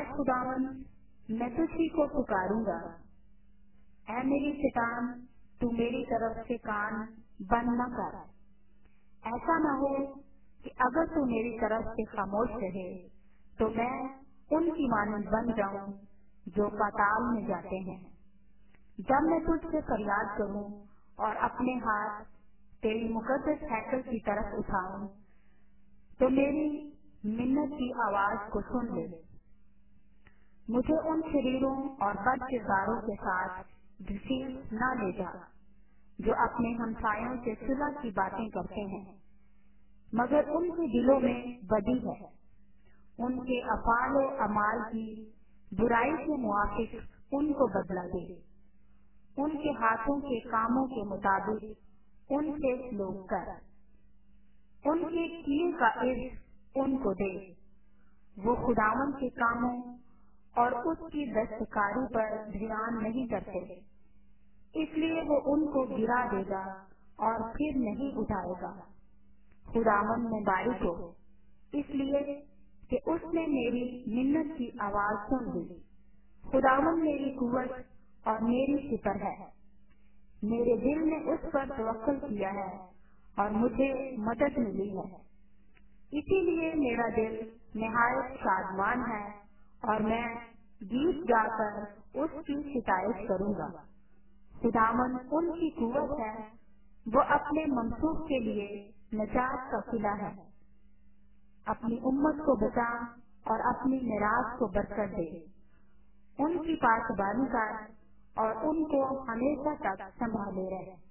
खुदावन मैं तुझी को पुकारूंगा। ऐ मेरी शैतान, तू मेरी तरफ से कान बंद न कर। ऐसा न हो कि अगर तू मेरी तरफ से खामोश रहे तो मैं उनकी मानंद बन जाऊं जो पाताल में जाते हैं। जब मैं तुझसे फरियाद करूं और अपने हाथ तेरी मुकद्दस हैकल की तरफ उठाऊं तो मेरी मिन्नत की आवाज को सुन ले। मुझे उन शरीरों और बद किरदारों के साथ घसीट न ले जा जो अपने हमसायों से सुलह की बातें करते हैं, मगर उनके दिलों में बदी है। उनके अफाल व अमाल की बुराई के मुआफिक उनको बदला दे। उनके हाथों के कामों के मुताबिक उनसे सलूक कर। उनके किए का इज्ज़ उनको दे। वो खुदावन के कामों और उसकी दस्तकारी पर ध्यान नहीं करते, इसलिए वो उनको गिरा देगा और फिर नहीं उठाएगा। खुदावन में बारिक हो, इसलिए कि उसने मेरी मिन्नत की आवाज सुन ली। खुदावन मेरी कुव्वत और मेरी सिपर है। मेरे दिल ने उस पर तवक्कुल किया है और मुझे मदद मिली है। इसीलिए मेरा दिल निहायत शादमान है और मैं गीत गाकर उसकी शिकायत करूंगा। खुदावन उनकी कुव्वत है, वो अपने मंसूब के लिए निजात का किला है। अपनी उम्मत को बचा और अपनी मिरास को बरकत दे। उनकी पासबानी कर और उनको हमेशा तक संभाले रहे।